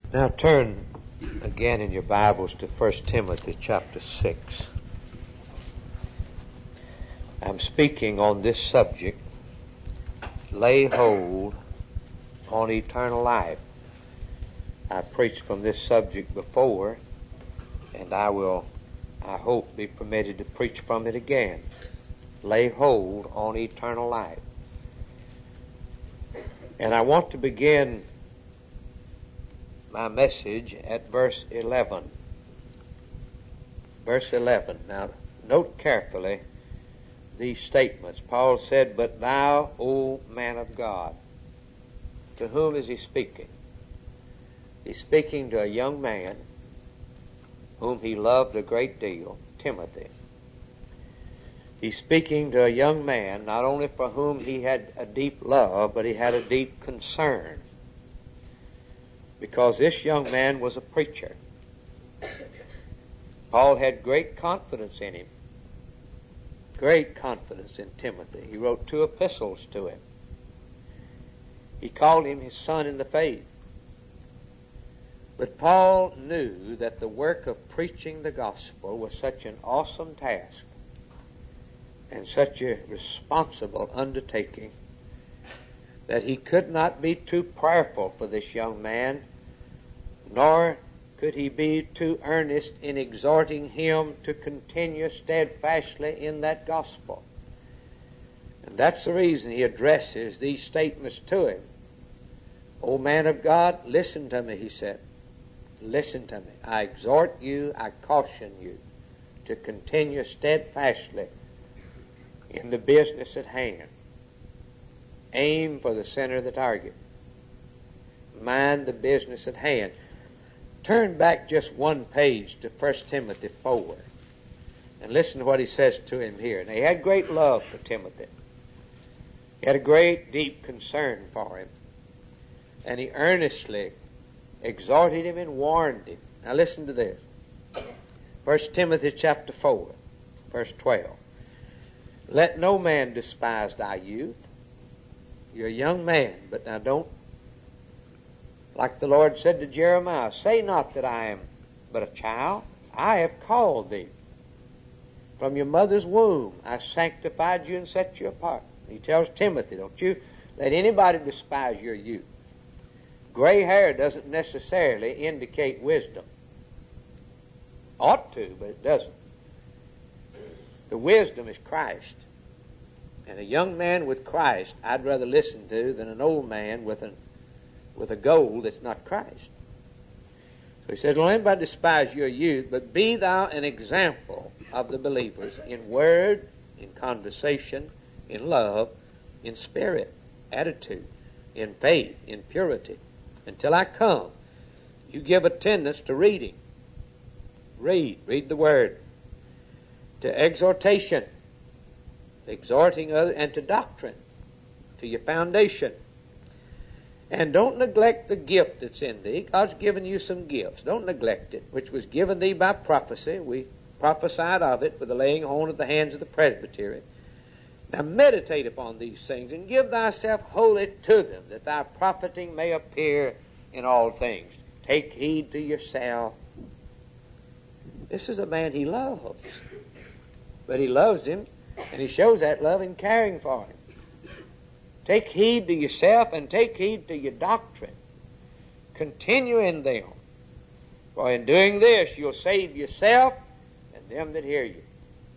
Now turn again in your Bibles to 1 Timothy chapter 6. I'm speaking on this subject, lay hold on eternal life. I preached from this subject before, and I will, I hope, be permitted to preach from it again. Lay hold on eternal life. And I want to begin my message at verse 11. Verse 11. Now, note carefully these statements. Paul said, "But thou, O man of God." To whom is he speaking? He's speaking to a young man whom he loved a great deal, Timothy. He's speaking to a young man not only for whom he had a deep love, but he had a deep concern, because this young man was a preacher. Paul had great confidence in him, great confidence in Timothy. He wrote 2 epistles to him. He called him his son in the faith. But Paul knew that the work of preaching the gospel was such an awesome task and such a responsible undertaking that he could not be too prayerful for this young man, nor could he be too earnest in exhorting him to continue steadfastly in that gospel. And that's the reason he addresses these statements to him. "O man of God, listen to me," he said. "Listen to me. I exhort you, I caution you to continue steadfastly in the business at hand. Aim for the center of the target. Mind the business at hand." Turn back just one page to 1 Timothy 4 and listen to what he says to him here. Now, he had great love for Timothy. He had a great, deep concern for him. And he earnestly exhorted him and warned him. Now listen to this. 1 Timothy chapter 4, verse 12. "Let no man despise thy youth." You're a young man, but now don't, like the Lord said to Jeremiah, "Say not that I am but a child. I have called thee. From your mother's womb I sanctified you and set you apart." He tells Timothy, don't you let anybody despise your youth. Gray hair doesn't necessarily indicate wisdom. Ought to, but it doesn't. The wisdom is Christ. And a young man with Christ I'd rather listen to than an old man with a goal that's not Christ. So he says, "Don't anybody despise your youth, but be thou an example of the believers in word, in conversation, in love, in spirit, attitude, in faith, in purity. Until I come, you give attendance to reading." Read the word. To exhortation, exhorting others, and to doctrine, to your foundation. And don't neglect the gift that's in thee. God's given you some gifts. Don't neglect it, which was given thee by prophecy. We prophesied of it with the laying on of the hands of the presbytery. Now meditate upon these things, and give thyself wholly to them, that thy profiting may appear in all things. Take heed to yourself. This is a man he loves. But he loves him, and he shows that love in caring for him. Take heed to yourself and take heed to your doctrine. Continue in them. For in doing this, you'll save yourself and them that hear you.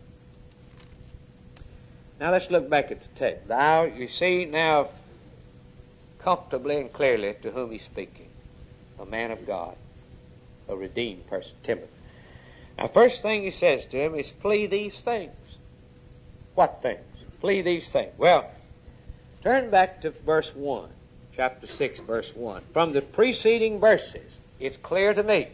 Now let's look back at the text. Thou, you see now comfortably and clearly to whom he's speaking. A man of God, a redeemed person, Timothy. Now, first thing he says to him is, flee these things. What things? Flee these things. Well, turn back to verse 1, chapter 6, verse 1. From the preceding verses, it's clear to me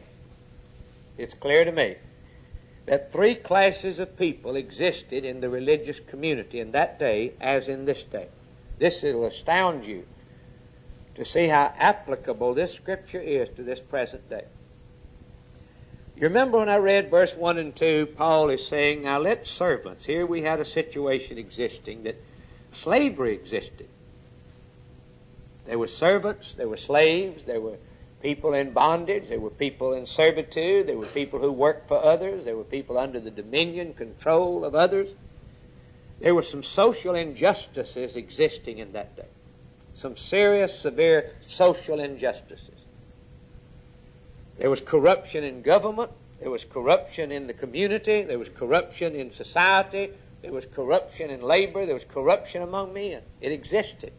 that 3 classes of people existed in the religious community in that day as in this day. This will astound you to see how applicable this scripture is to this present day. You remember when I read verse 1 and 2, Paul is saying, now let servants, here we had a situation existing that slavery existed. There were servants, there were slaves, there were people in bondage. There were people in servitude. There were people who worked for others. There were people under the dominion, control of others. There were some social injustices existing in that day. Some serious, severe social injustices. There was corruption in government. There was corruption in the community. There was corruption in society. There was corruption in labor. There was corruption among men. It existed.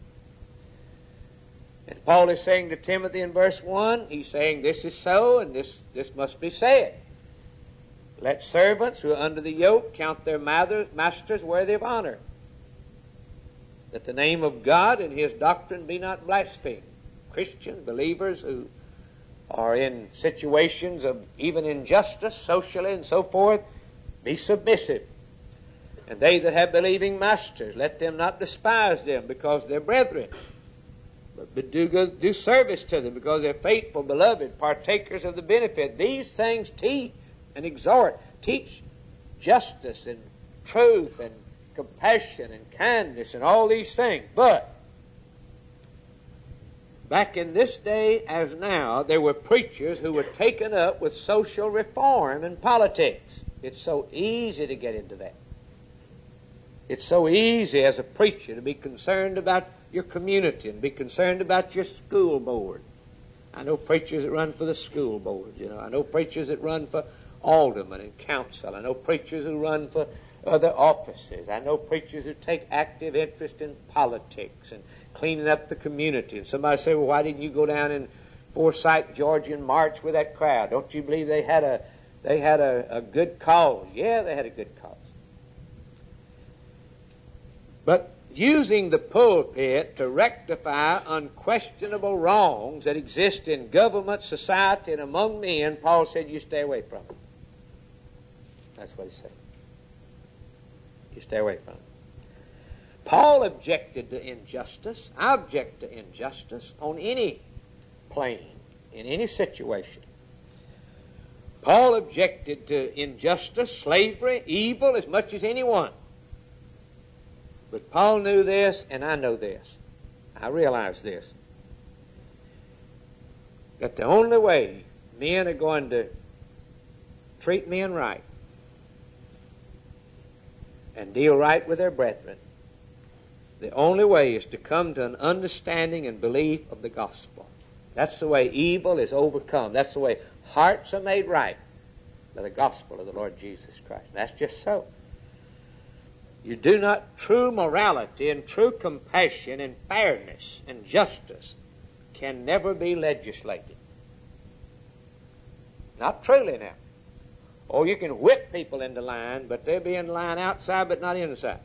And Paul is saying to Timothy in verse 1, he's saying this is so and this must be said. Let servants who are under the yoke count their masters worthy of honor, that the name of God and his doctrine be not blasphemed. Christian believers who are in situations of even injustice, socially and so forth, be submissive. And they that have believing masters, let them not despise them because they're brethren, but do service to them because they're faithful, beloved, partakers of the benefit. These things teach and exhort. Teach justice and truth and compassion and kindness and all these things. But back in this day as now, there were preachers who were taken up with social reform and politics. It's so easy to get into that. It's so easy as a preacher to be concerned about your community and be concerned about your school board. I know preachers that run for the school board, I know preachers that run for aldermen and council. I know preachers who run for other offices. I know preachers who take active interest in politics and cleaning up the community. And somebody say, well, why didn't you go down in Forsyth, Georgia and march with that crowd? Don't you believe they had a good cause? Yeah, they had a good cause. But using the pulpit to rectify unquestionable wrongs that exist in government, society, and among men, Paul said, you stay away from it. That's what he said. You stay away from it. Paul objected to injustice. I object to injustice on any plane, in any situation. Paul objected to injustice, slavery, evil as much as anyone. But Paul knew this, and I know this. I realize this. That the only way men are going to treat men right and deal right with their brethren, the only way is to come to an understanding and belief of the gospel. That's the way evil is overcome. That's the way hearts are made right by the gospel of the Lord Jesus Christ. That's just so. You do not, true morality and true compassion and fairness and justice can never be legislated. Not truly now. Oh, you can whip people into line, but they'll be in line outside but not inside.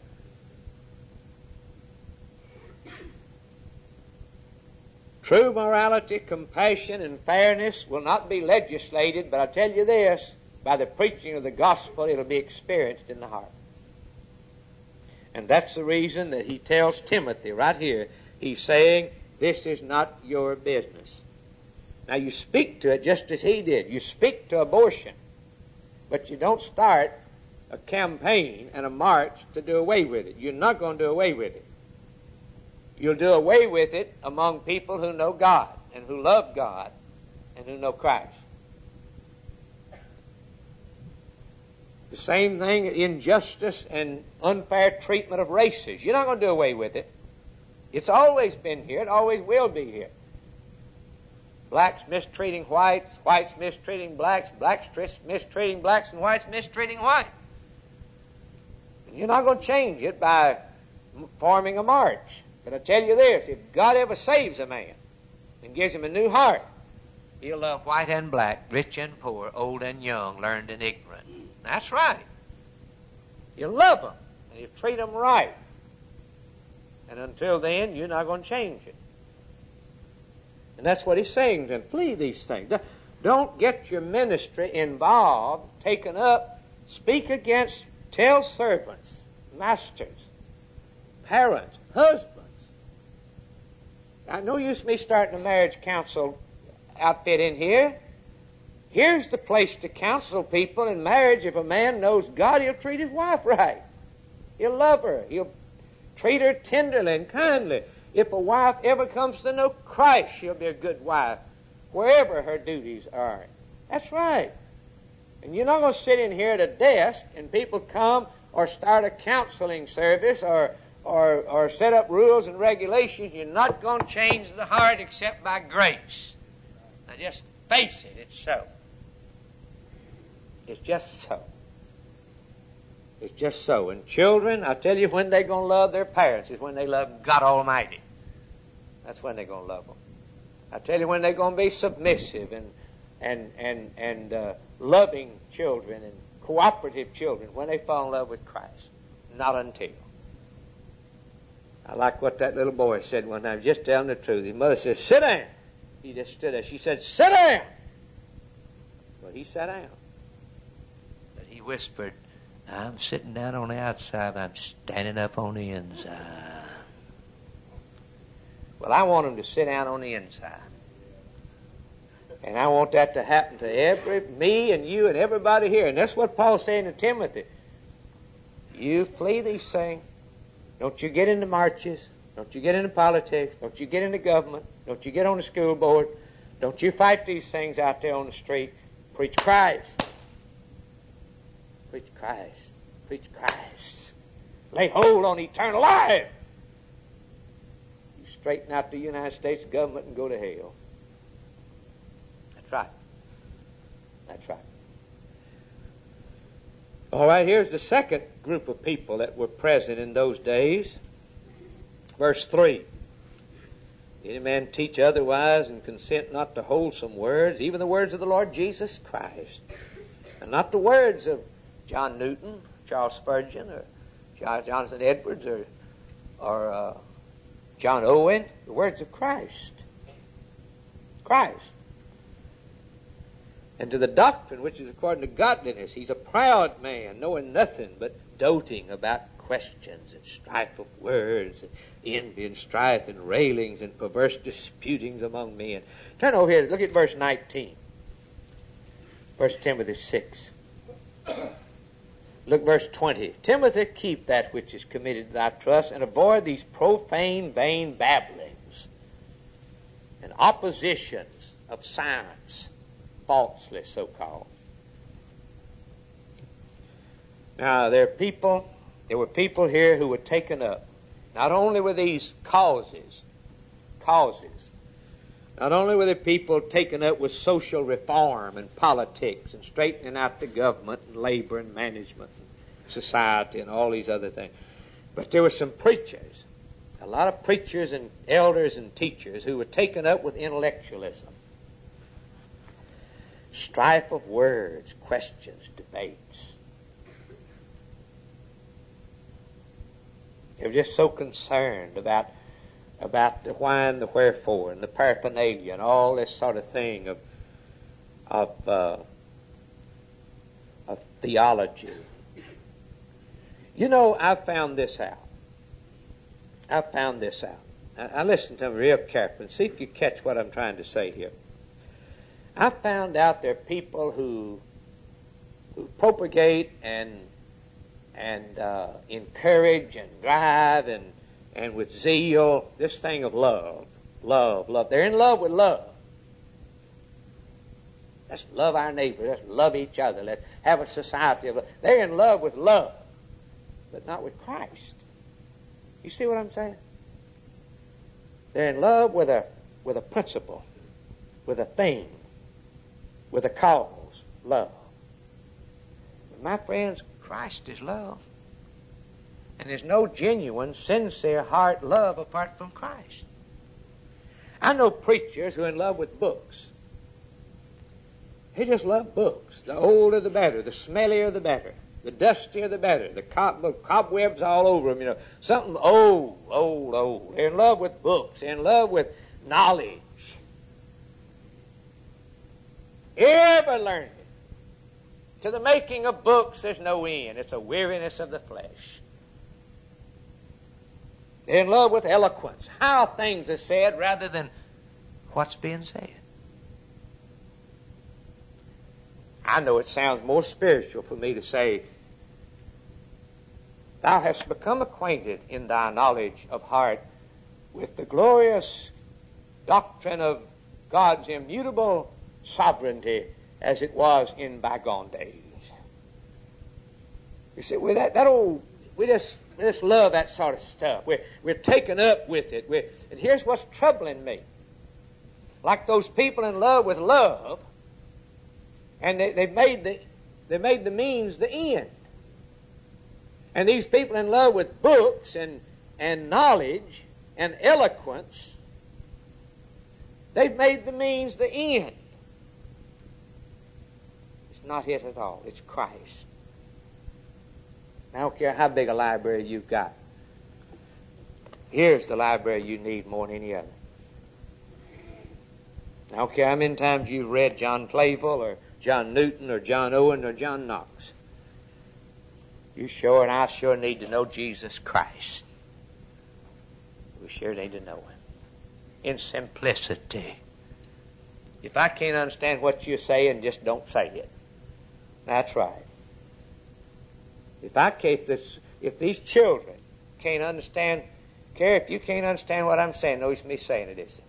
True morality, compassion, and fairness will not be legislated, but I tell you this, by the preaching of the gospel, it'll be experienced in the heart. And that's the reason that he tells Timothy right here, he's saying, this is not your business. Now you speak to it just as he did. You speak to abortion, but you don't start a campaign and a march to do away with it. You're not going to do away with it. You'll do away with it among people who know God and who love God and who know Christ. The same thing, injustice and unfair treatment of races. You're not going to do away with it. It's always been here. It always will be here. Blacks mistreating whites, whites mistreating blacks, blacks mistreating blacks, and whites mistreating whites. And you're not going to change it by forming a march. But I tell you this, if God ever saves a man and gives him a new heart, he'll love white and black, rich and poor, old and young, learned and ignorant. That's right. You love them, and you treat them right. And until then, you're not going to change it. And that's what he's saying then. Flee these things. Don't get your ministry involved, taken up. Speak against, tell servants, masters, parents, husbands. Now, no use me starting a marriage counsel outfit in here. Here's the place to counsel people in marriage. If a man knows God, he'll treat his wife right. He'll love her. He'll treat her tenderly and kindly. If a wife ever comes to know Christ, she'll be a good wife wherever her duties are. That's right. And you're not going to sit in here at a desk and people come or start a counseling service or set up rules and regulations. You're not going to change the heart except by grace. Now just face it, it's so. It's just so. It's just so. And children, I tell you, when they're going to love their parents is when they love God Almighty. That's when they're going to love them. I tell you, when they're going to be submissive and loving children and cooperative children, when they fall in love with Christ. Not until. I like what that little boy said one time, just telling the truth. His mother said, sit down. He just stood there. She said, sit down. Well, he sat down. But he whispered, I'm sitting down on the outside, I'm standing up on the inside. Well, I want him to sit down on the inside. And I want that to happen to me and you and everybody here. And that's what Paul's saying to Timothy. You flee these things. Don't you get into marches. Don't you get into politics. Don't you get into government. Don't you get on the school board. Don't you fight these things out there on the street. Preach Christ. Preach Christ. Preach Christ. Lay hold on eternal life. You straighten out the United States government and go to hell. That's right. That's right. All right, here's the second group of people that were present in those days. Verse 3. Any man teach otherwise and consent not to wholesome words, even the words of the Lord Jesus Christ, and not the words of John Newton, Charles Spurgeon, or Jonathan Edwards, or John Owen, the words of Christ. Christ. And to the doctrine which is according to godliness, he's a proud man, knowing nothing but doting about questions and strife of words, and envy and strife and railings and perverse disputings among men. Turn over here, look at verse 19. 1 Timothy 6. Look, verse 20. Timothy, keep that which is committed to thy trust, and avoid these profane, vain babblings and oppositions of science, falsely so-called. Now, there were people here who were taken up, not only with these causes, not only were the people taken up with social reform and politics and straightening out the government and labor and management and society and all these other things, but there were some preachers, a lot of preachers and elders and teachers who were taken up with intellectualism. Strife of words, questions, debates. They were just so concerned about the why and the wherefore and the paraphernalia and all this sort of thing of theology. You know, I found this out. I listened to them real carefully and see if you catch what I'm trying to say here. I found out there are people who propagate and encourage and drive and with zeal this thing of love. They're in love with love. Let's love our neighbor. Let's love each other. Let's have a society of love. They're in love with love, but not with Christ. You see what I'm saying? They're in love with a principle, with a thing, with a cause, love. But my friends, Christ is love. And there's no genuine, sincere heart love apart from Christ. I know preachers who are in love with books. They just love books. The older the better, the smellier the better, the dustier the better, the cobwebs all over them, something old. They're in love with books. They're in love with knowledge. Ever learned it? To the making of books there's no end. It's a weariness of the flesh. They're in love with eloquence, how things are said rather than what's being said. I know it sounds more spiritual for me to say, thou hast become acquainted in thy knowledge of heart with the glorious doctrine of God's immutable sovereignty as it was in bygone days. You see, we just love that sort of stuff. We're taken up with it. And here's what's troubling me. Like those people in love with love, and they made the means the end. And these people in love with books and knowledge and eloquence, they've made the means the end. It's not it at all. It's Christ. I don't care how big a library you've got. Here's the library you need more than any other. I don't care how many times you've read John Flavel or John Newton or John Owen or John Knox. You sure and I sure need to know Jesus Christ. We sure need to know Him. In simplicity. If I can't understand what you're saying, just don't say it. That's right. If these children can't understand, if you can't understand what I'm saying, no use me saying it, is it?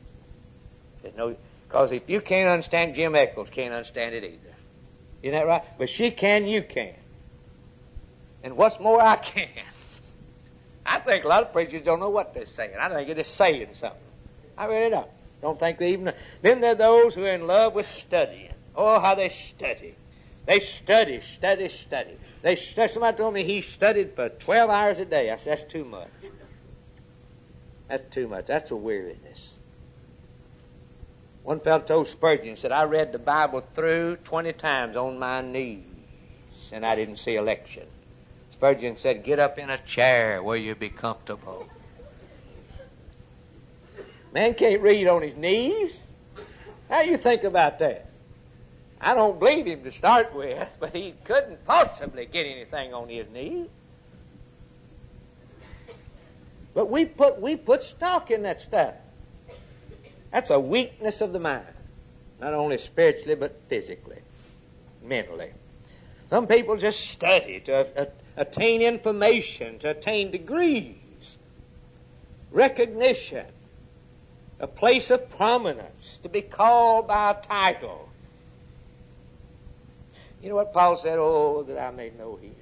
Because if you can't understand, Jim Eccles can't understand it either. Isn't that right? But she can, you can. And what's more, I can. I think a lot of preachers don't know what they're saying. I think they're just saying something. I really don't think they even know. Then there are those who are in love with studying. Oh, how they study. They study. Somebody told me he studied for 12 hours a day. I said, that's too much. That's too much. That's a weariness. One fellow told Spurgeon, he said, I read the Bible through 20 times on my knees, and I didn't see a lection. Spurgeon said, get up in a chair where you'll be comfortable. Man can't read on his knees. How do you think about that? I don't believe him to start with, but he couldn't possibly get anything on his knees. But we put stock in that stuff. That's a weakness of the mind, not only spiritually but physically, mentally. Some people just study to attain information, to attain degrees, recognition, a place of prominence, to be called by a title. You know what Paul said? Oh, that I may know Him.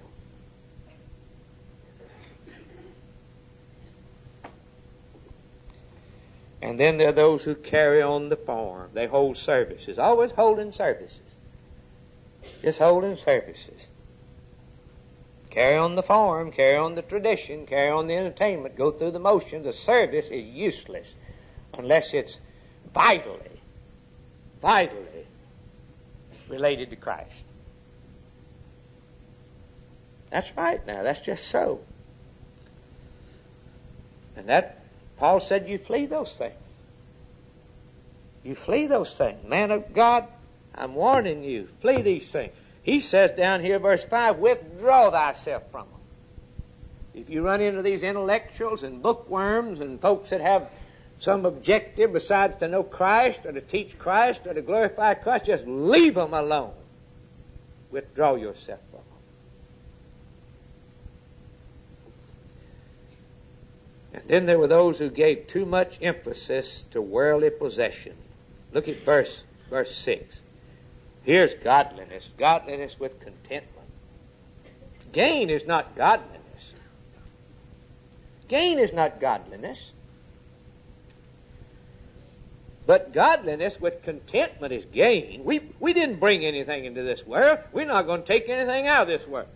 And then there are those who carry on the form. They hold services, always holding services. Just holding services. Carry on the form, carry on the tradition, carry on the entertainment, go through the motions. The service is useless unless it's vitally related to Christ. That's right now. That's just so. And that, Paul said, you flee those things. You flee those things. Man of God, I'm warning you. Flee these things. He says down here, verse 5, withdraw thyself from them. If you run into these intellectuals and bookworms and folks that have some objective besides to know Christ or to teach Christ or to glorify Christ, just leave them alone. Withdraw yourself from them. And then there were those who gave too much emphasis to worldly possession. Look at verse 6. Here's godliness. Godliness with contentment. Gain is not godliness. Gain is not godliness. But godliness with contentment is gain. We didn't bring anything into this world. We're not going to take anything out of this world.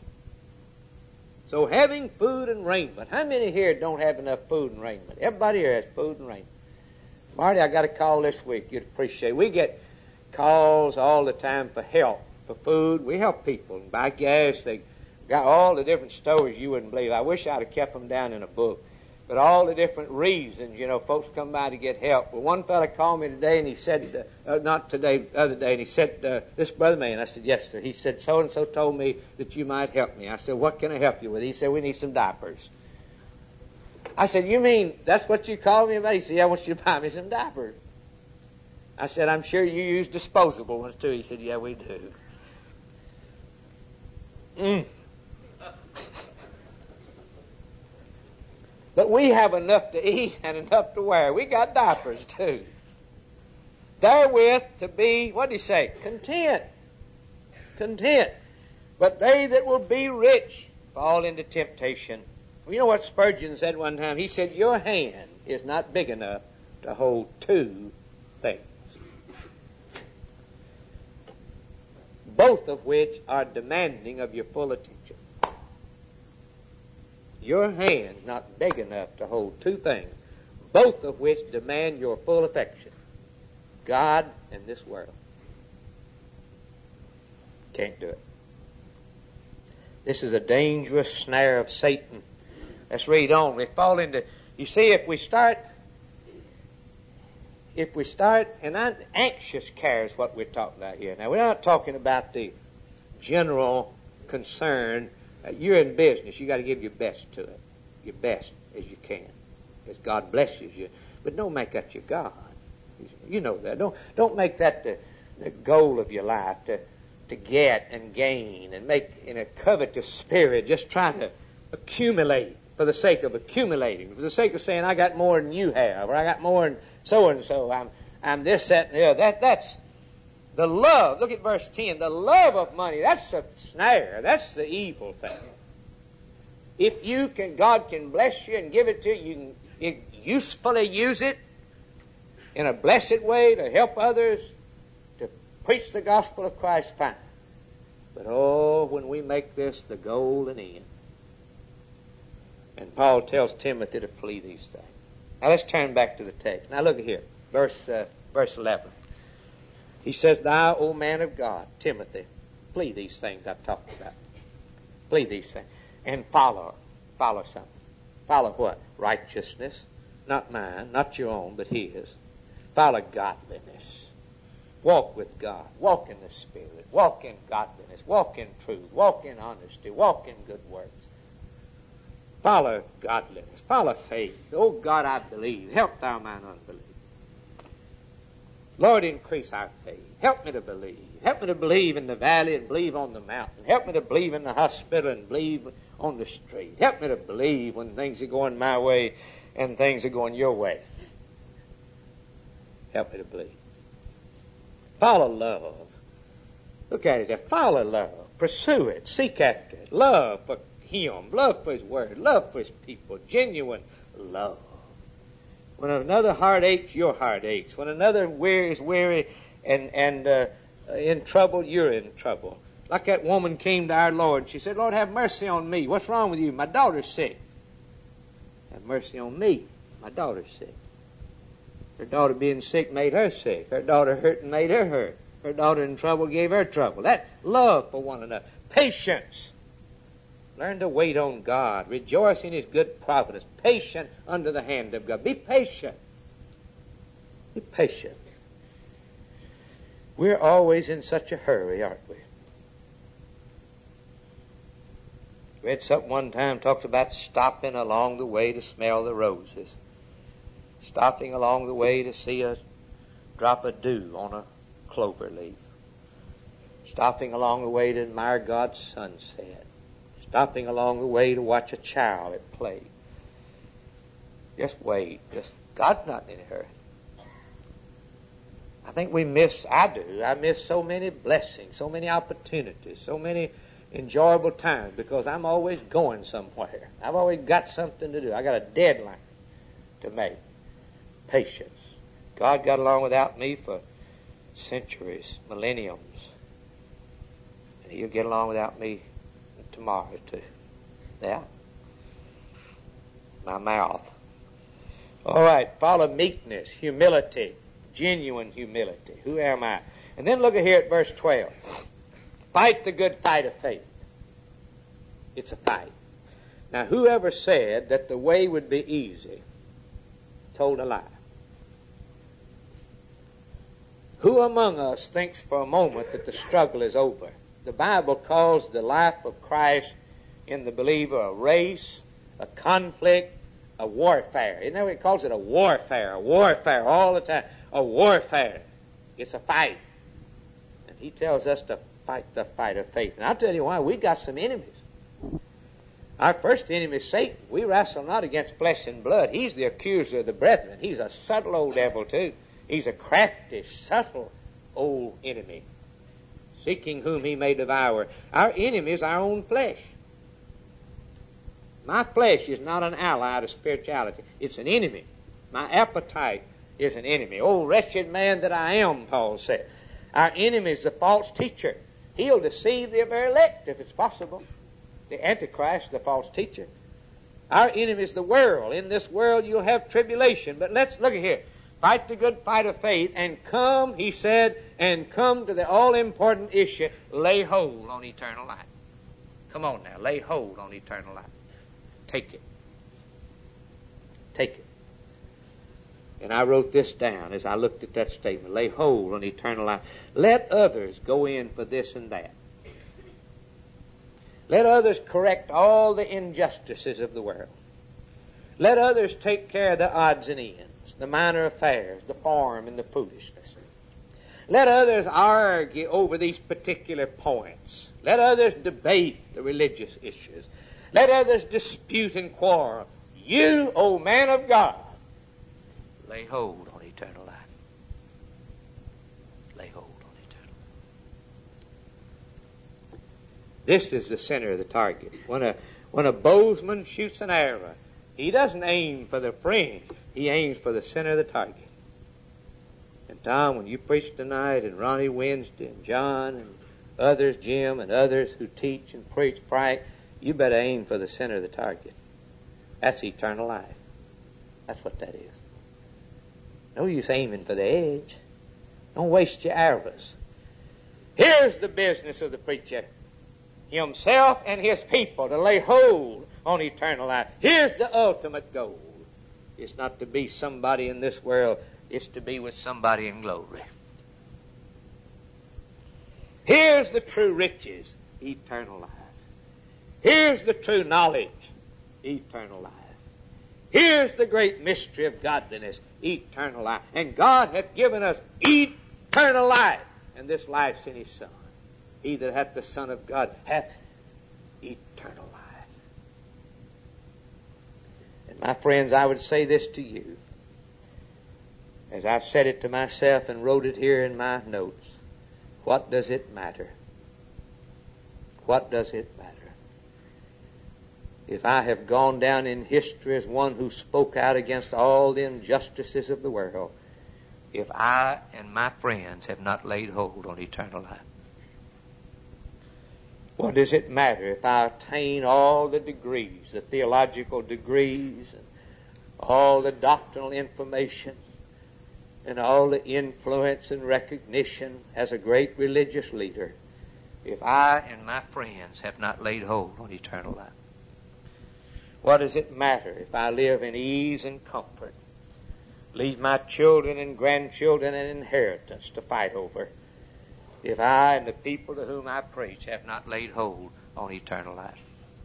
So having food and raiment. How many here don't have enough food and raiment? Everybody here has food and raiment. Marty, I got a call this week. You'd appreciate it. We get calls all the time for help, for food. We help people and buy gas. They got all the different stores you wouldn't believe. I wish I'd have kept them down in a book. But all the different reasons, folks come by to get help. Well, one fellow called me today, and he said, not today, the other day, and he said, this brother man. I said, yes, sir. He said, so-and-so told me that you might help me. I said, what can I help you with? He said, we need some diapers. I said, you mean that's what you called me about? He said, yeah, I want you to buy me some diapers. I said, I'm sure you use disposable ones too. He said, yeah, we do. But we have enough to eat and enough to wear. We got diapers too. therewith to be, what did he say? Content. Content. But they that will be rich fall into temptation. Well, you know what Spurgeon said one time? He said, your hand is not big enough to hold two things, both of which are demanding of your full attention. Your hand's not big enough to hold two things, both of which demand your full affection. God and this world. Can't do it. This is a dangerous snare of Satan. Let's read on. We fall into, you see, if we start, and anxious care is what we're talking about here. Now, we're not talking about the general concern. You're in business. You got to give your best to it. Your best as you can. As God blesses you. But don't make that your God. You know that. Don't make that the goal of your life to get and gain and make in a covetous spirit, just trying to accumulate for the sake of accumulating, for the sake of saying, I got more than you have, or I got more than so-and-so. I'm this, that, and the other. That's the love. Look at verse 10. The love of money, that's a snare. That's the evil thing. If you can, God can bless you and give it to you, you can usefully use it in a blessed way to help others, to preach the gospel of Christ, fine. But oh, when we make this the goal and end. And Paul tells Timothy to flee these things. Now let's turn back to the text. Now look at here, verse 11. He says, thou, O man of God, Timothy, flee these things I've talked about. Flee these things. And follow something. Follow what? Righteousness. Not mine, not your own, but his. Follow godliness. Walk with God. Walk in the Spirit. Walk in godliness. Walk in truth. Walk in honesty. Walk in good works. Follow godliness. Follow faith. Oh God, I believe. Help thou mine unbelief. Lord, increase our faith. Help me to believe. Help me to believe in the valley and believe on the mountain. Help me to believe in the hospital and believe on the street. Help me to believe when things are going my way and things are going your way. Help me to believe. Follow love. Look at it there. Follow love. Pursue it. Seek after it. Love for Him. Love for His Word. Love for His people. Genuine love. When another heart aches, your heart aches. When another is weary and in trouble, you're in trouble. Like that woman came to our Lord. She said, Lord, have mercy on me. What's wrong with you? My daughter's sick. Have mercy on me. My daughter's sick. Her daughter being sick made her sick. Her daughter hurting made her hurt. Her daughter in trouble gave her trouble. That love for one another. Patience. Learn to wait on God. Rejoice in His good providence. Patient under the hand of God. Be patient. Be patient. We're always in such a hurry, aren't we? Read something one time, talks about stopping along the way to smell the roses. Stopping along the way to see a drop of dew on a clover leaf. Stopping along the way to admire God's sunset. Stopping along the way to watch a child at play. Just wait. God's not in a hurry. I think I miss so many blessings, so many opportunities, so many enjoyable times because I'm always going somewhere. I've always got something to do. I got a deadline to make. Patience. God got along without me for centuries, millenniums. And He'll get along without me tomorrow too. Yeah. My mouth. All right. Follow meekness, humility, genuine humility. Who am I? And then look at here at verse 12. Fight the good fight of faith. It's a fight. Now, whoever said that the way would be easy told a lie. Who among us thinks for a moment that the struggle is over? The Bible calls the life of Christ in the believer a race, a conflict, a warfare. Isn't that what it calls it? A warfare all the time. A warfare. It's a fight. And He tells us to fight the fight of faith. And I'll tell you why. We've got some enemies. Our first enemy is Satan. We wrestle not against flesh and blood. He's the accuser of the brethren. He's a subtle old devil too. He's a crafty, subtle old enemy, seeking whom he may devour. Our enemy is our own flesh. My flesh is not an ally to spirituality. It's an enemy. My appetite is an enemy. Oh, wretched man that I am, Paul said. Our enemy is the false teacher. He'll deceive the very elect if it's possible. The Antichrist, the false teacher. Our enemy is the world. In this world you'll have tribulation. But let's look at here. Fight the good fight of faith and come, he said, and come to the all-important issue. Lay hold on eternal life. Come on now, lay hold on eternal life. Take it. Take it. And I wrote this down as I looked at that statement. Lay hold on eternal life. Let others go in for this and that. Let others correct all the injustices of the world. Let others take care of the odds and ends, the minor affairs, the form and the foolishness. Let others argue over these particular points. Let others debate the religious issues. Let others dispute and quarrel. You, O man of God, lay hold on eternal life. Lay hold on eternal life. This is the center of the target. When a bowsman shoots an arrow, he doesn't aim for the fringe. He aims for the center of the target. And Tom, when you preach tonight, and Ronnie Wednesday, and John, and others, Jim, and others who teach and preach, Frank, you better aim for the center of the target. That's eternal life. That's what that is. No use aiming for the edge. Don't waste your arrows. Here's the business of the preacher. Himself and his people to lay hold on eternal life. Here's the ultimate goal. It's not to be somebody in this world. It's to be with somebody in glory. Here's the true riches, eternal life. Here's the true knowledge, eternal life. Here's the great mystery of godliness, eternal life. And God hath given us eternal life, and this life's in his Son. He that hath the Son of God hath eternal life. And my friends, I would say this to you, as I've said it to myself and wrote it here in my notes. What does it matter? What does it matter? If I have gone down in history as one who spoke out against all the injustices of the world, if I and my friends have not laid hold on eternal life, what does it matter if I attain all the degrees, the theological degrees, and all the doctrinal information, and all the influence and recognition as a great religious leader, if I and my friends have not laid hold on eternal life? What does it matter if I live in ease and comfort, leave my children and grandchildren an inheritance to fight over, if I and the people to whom I preach have not laid hold on eternal life?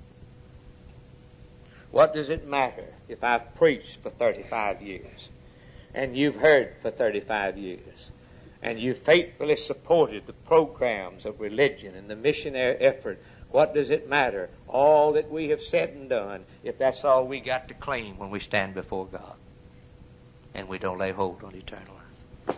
What does it matter if I've preached for 35 years, and you've heard for 35 years, and you faithfully supported the programs of religion and the missionary effort? What does it matter, all that we have said and done, if that's all we got to claim when we stand before God and we don't lay hold on eternal life?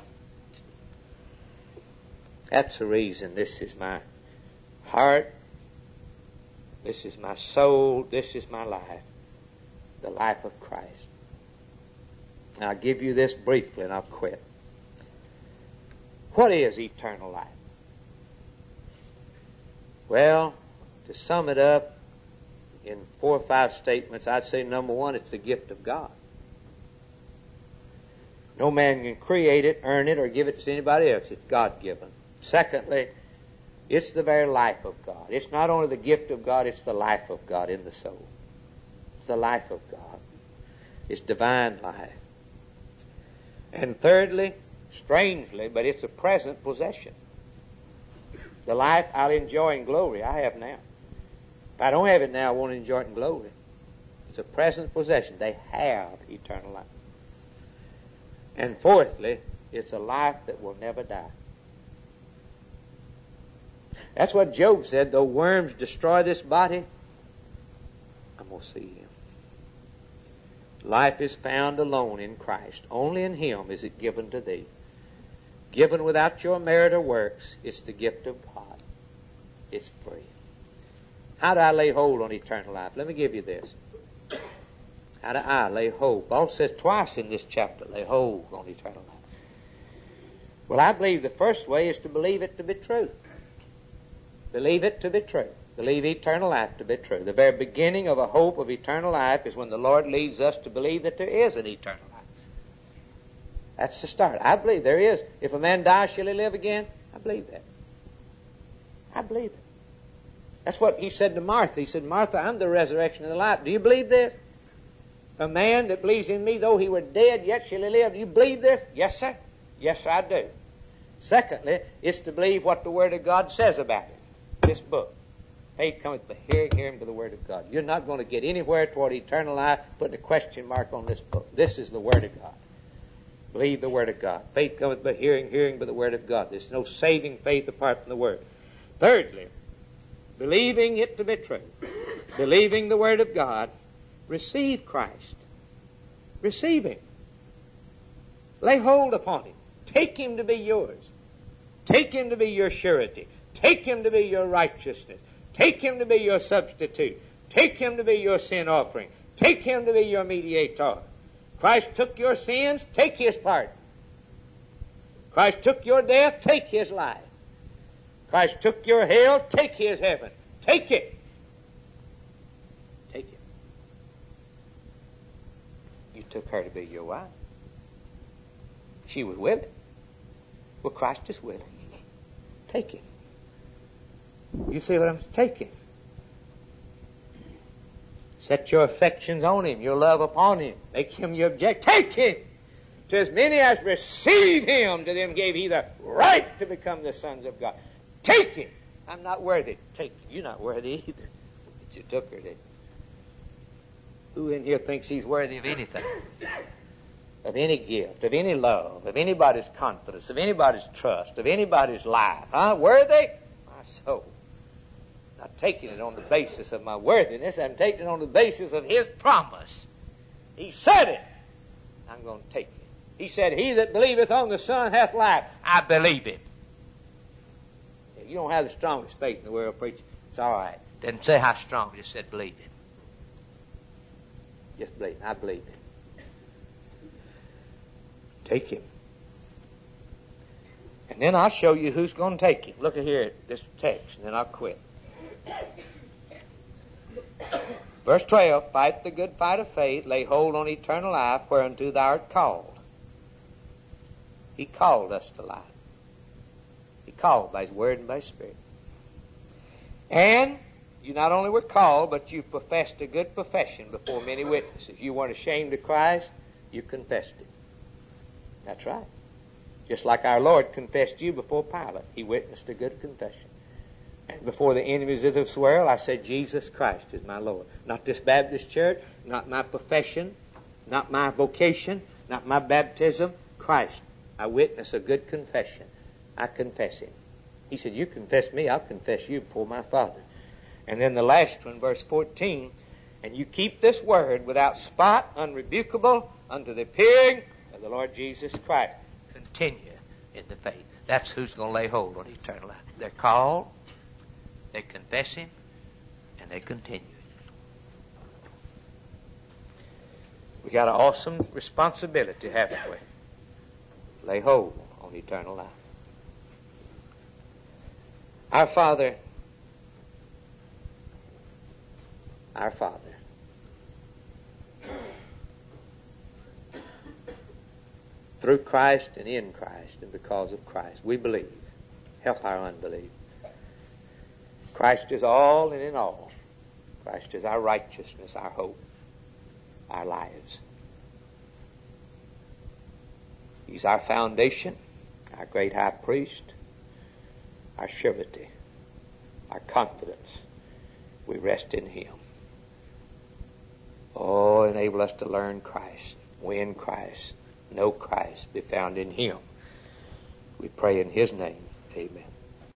That's the reason this is my heart, this is my soul, this is my life, the life of Christ. Now, I'll give you this briefly and I'll quit. What is eternal life? Well, to sum it up in 4 or 5 statements, I'd say number 1, it's the gift of God. No man can create it, earn it, or give it to anybody else. It's God-given. Secondly, it's the very life of God. It's not only the gift of God, it's the life of God in the soul. It's the life of God. It's divine life. And thirdly, strangely, but it's a present possession. The life I'll enjoy in glory, I have now. If I don't have it now, I won't enjoy it in glory. It's a present possession. They have eternal life. And fourthly, it's a life that will never die. That's what Job said. Though worms destroy this body, I'm going to see him. Life is found alone in Christ. Only in Him is it given to thee. Given without your merit or works, it's the gift of God. It's free. How do I lay hold on eternal life? Let me give you this. How do I lay hold? Paul says twice in this chapter, lay hold on eternal life. Well, I believe the first way is to believe it to be true. Believe it to be true. Believe eternal life to be true. The very beginning of a hope of eternal life is when the Lord leads us to believe that there is an eternal life. That's the start. I believe there is. If a man dies, shall he live again? I believe that. I believe it. That's what he said to Martha. He said, Martha, I'm the resurrection and the life. Do you believe this? A man that believes in me, though he were dead, yet shall he live. Do you believe this? Yes, sir. Yes, sir, I do. Secondly, it's to believe what the Word of God says about it. This book. Faith cometh by hearing, hearing by the Word of God. You're not going to get anywhere toward eternal life putting a question mark on this book. This is the Word of God. Believe the Word of God. Faith cometh by hearing, hearing by the Word of God. There's no saving faith apart from the Word. Thirdly, believing it to be true, believing the Word of God, receive Christ. Receive Him. Lay hold upon Him. Take Him to be yours. Take Him to be your surety. Take Him to be your righteousness. Take Him to be your substitute. Take Him to be your sin offering. Take Him to be your mediator. Christ took your sins, take His part. Christ took your death, take His life. Christ took your hell, take His heaven. Take it. Take it. You took her to be your wife. She was willing. Well, Christ is willing. Take it. You see what I'm saying? Take it. Set your affections on Him, your love upon Him. Make Him your object. Take Him. To as many as receive Him, to them gave He the right to become the sons of God. Take Him. I'm not worthy. Take Him. You're not worthy either. But you took her, did you? Who in here thinks he's worthy of anything? Of any gift, of any love, of anybody's confidence, of anybody's trust, of anybody's life. Huh? Worthy? My soul. Not taking it on the basis of my worthiness. I'm taking it on the basis of His promise. He said it. I'm going to take it. He said, He that believeth on the Son hath life. I believe it. If you don't have the strongest faith in the world, preacher, it's all right. Didn't say how strong. Just said believe it. Just believe it. I believe it. Take Him. And then I'll show you who's going to take Him. Look at here at this text, and then I'll quit. Verse 12, fight the good fight of faith, lay hold on eternal life, whereunto thou art called. He called us to life. He called by His Word and by His Spirit. And you not only were called, but you professed a good profession before many witnesses. You weren't ashamed of Christ, you confessed it. That's right. Just like our Lord confessed you before Pilate. He witnessed a good confession. And before the enemies of this world, I said, Jesus Christ is my Lord. Not this Baptist church, not my profession, not my vocation, not my baptism. Christ. I witness a good confession. I confess Him. He said, you confess me, I'll confess you before my Father. And then the last one, verse 14, and you keep this word without spot, unrebukable, unto the appearing of the Lord Jesus Christ. Continue in the faith. That's who's going to lay hold on eternal life. They're called, they confess Him, and they continue. We got an awesome responsibility, haven't we? Lay hold on eternal life. Our Father, through Christ and in Christ and because of Christ, we believe. Help our unbelief. Christ is all and in all. Christ is our righteousness, our hope, our lives. He's our foundation, our great high priest, our surety, our confidence. We rest in Him. Oh, enable us to learn Christ, win Christ, know Christ, be found in Him. We pray in His name. Amen.